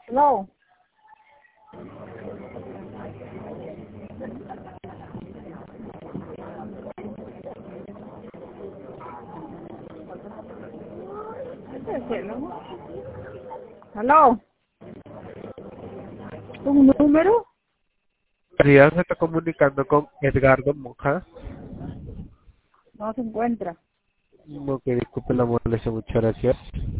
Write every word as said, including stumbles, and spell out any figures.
No. ¿Aló? ¿Un número? María se está comunicando con Edgardo Moja. No se encuentra. No, que disculpe la molestia, muchas gracias.